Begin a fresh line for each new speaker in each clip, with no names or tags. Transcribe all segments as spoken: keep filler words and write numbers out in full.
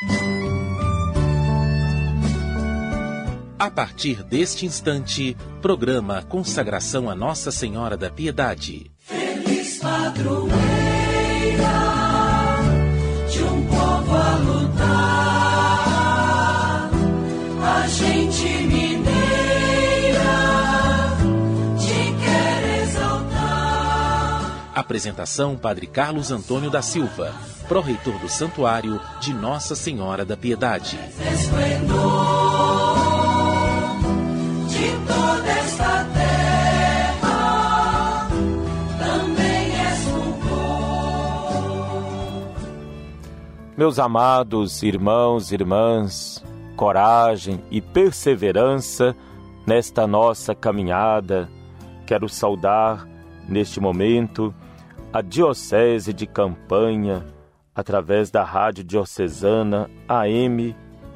A partir deste instante, programa Consagração a Nossa Senhora da Piedade.
Feliz padroeira de um povo a lutar, a gente mineira te quer exaltar.
Apresentação: Padre Carlos Antônio da Silva, pró-reitor do Santuário de Nossa Senhora da Piedade.
Esplendor de toda esta terra, também és fulgor.
Meus amados irmãos e irmãs, coragem e perseverança nesta nossa caminhada. Quero saudar neste momento a Diocese de Campanha, através da Rádio Diocesana A M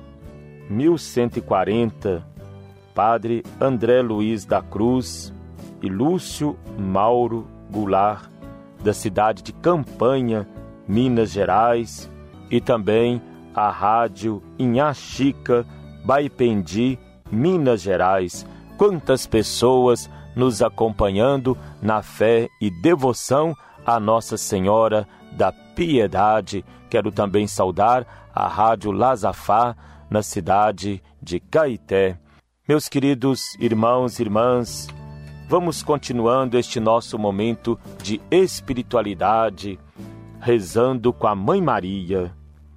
mil cento e quarenta, Padre André Luiz da Cruz e Lúcio Mauro Goulart, da cidade de Campanha, Minas Gerais, e também a Rádio Inhaxica, Baipendi, Minas Gerais. Quantas pessoas nos acompanhando na fé e devoção a Nossa Senhora da Piedade. Quero também saudar a Rádio Lazafá, na cidade de Caeté. Meus queridos irmãos e irmãs, vamos continuando este nosso momento de espiritualidade, rezando com a Mãe Maria.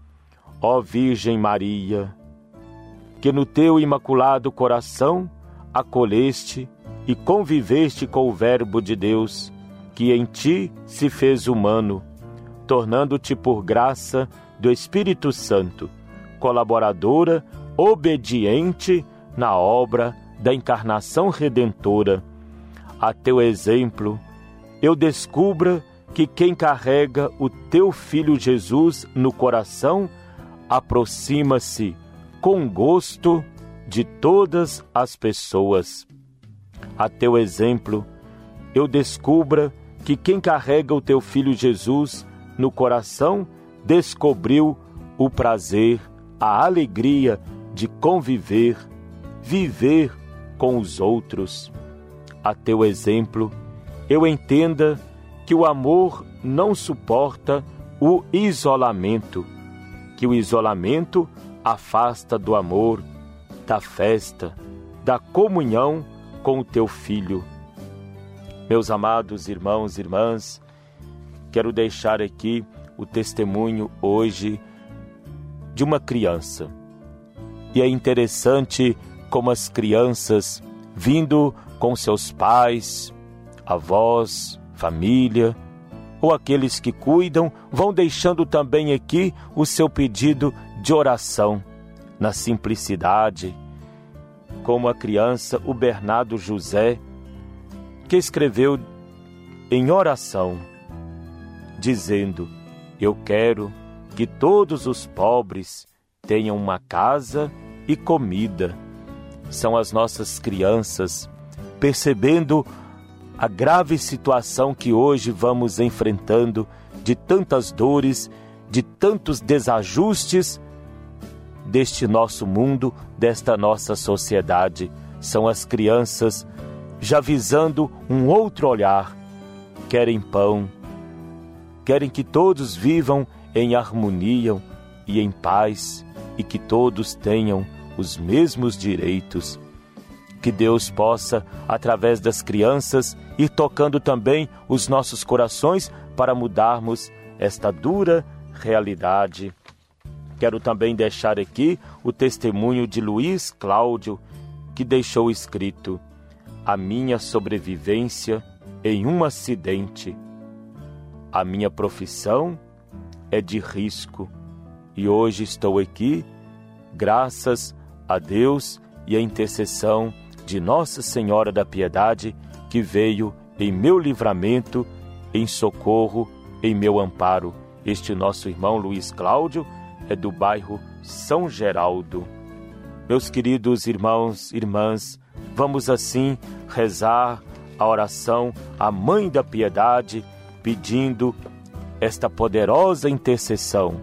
Ó Virgem Maria, que no teu imaculado coração acolheste e conviveste com o Verbo de Deus, que em ti se fez humano, tornando-te por graça do Espírito Santo, colaboradora, obediente na obra da encarnação redentora. A teu exemplo, eu descubra que quem carrega o teu Filho Jesus no coração aproxima-se com gosto de todas as pessoas. A teu exemplo, eu descubra que quem carrega o teu Filho Jesus no coração descobriu o prazer, a alegria de conviver, viver com os outros. A teu exemplo, eu entenda que o amor não suporta o isolamento, que o isolamento afasta do amor, da festa, da comunhão com o teu Filho. Meus amados irmãos e irmãs, quero deixar aqui o testemunho hoje de uma criança. E é interessante como as crianças, vindo com seus pais, avós, família, ou aqueles que cuidam, vão deixando também aqui o seu pedido de oração, na simplicidade, como a criança, o Bernardo José, que escreveu em oração, dizendo: eu quero que todos os pobres tenham uma casa e comida. São as nossas crianças, percebendo a grave situação que hoje vamos enfrentando, de tantas dores, de tantos desajustes deste nosso mundo, desta nossa sociedade. São as crianças já visando um outro olhar, querem pão, querem que todos vivam em harmonia e em paz, e que todos tenham os mesmos direitos. Que Deus possa, através das crianças, ir tocando também os nossos corações para mudarmos esta dura realidade. Quero também deixar aqui o testemunho de Luiz Cláudio, que deixou escrito: a minha sobrevivência em um acidente. A minha profissão é de risco e hoje estou aqui graças a Deus e a intercessão de Nossa Senhora da Piedade, que veio em meu livramento, em socorro, em meu amparo. Este nosso irmão Luiz Cláudio é do bairro São Geraldo. Meus queridos irmãos e irmãs, vamos assim rezar a oração à Mãe da Piedade, pedindo esta poderosa intercessão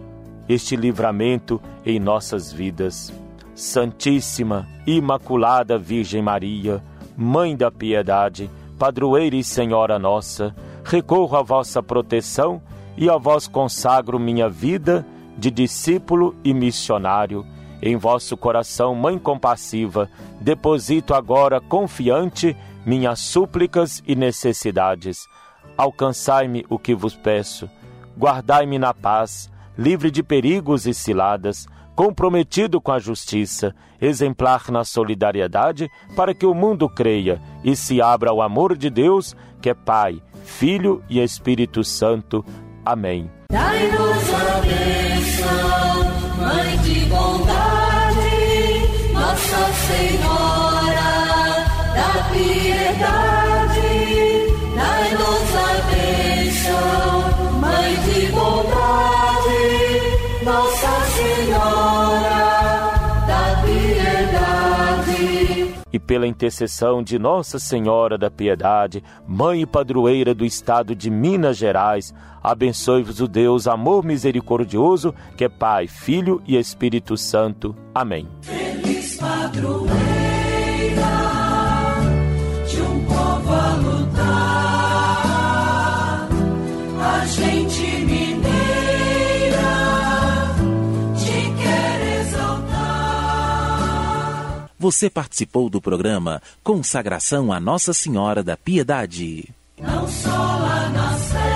este livramento em nossas vidas. Santíssima, Imaculada Virgem Maria, Mãe da Piedade, Padroeira e Senhora nossa, recorro à vossa proteção e a vós consagro minha vida de discípulo e missionário. Em vosso coração, Mãe compassiva, deposito agora confiante minhas súplicas e necessidades. Alcançai-me o que vos peço, guardai-me na paz, livre de perigos e ciladas, comprometido com a justiça, exemplar na solidariedade, para que o mundo creia e se abra ao amor de Deus, que é Pai, Filho e Espírito Santo. Amém.
Dai-nos a bênção, Mãe de bondade, Nossa Senhora da Piedade. Dai-nos a bênção, Mãe de bondade, Nossa Senhora da Piedade.
E pela intercessão de Nossa Senhora da Piedade, Mãe e Padroeira do Estado de Minas Gerais, abençoe-vos o Deus amor misericordioso, que é Pai, Filho e Espírito Santo. Amém.
Feliz padroeira de um povo a lutar, a gente mineira te quer exaltar.
Você participou do programa Consagração a Nossa Senhora da Piedade.
Não só lá na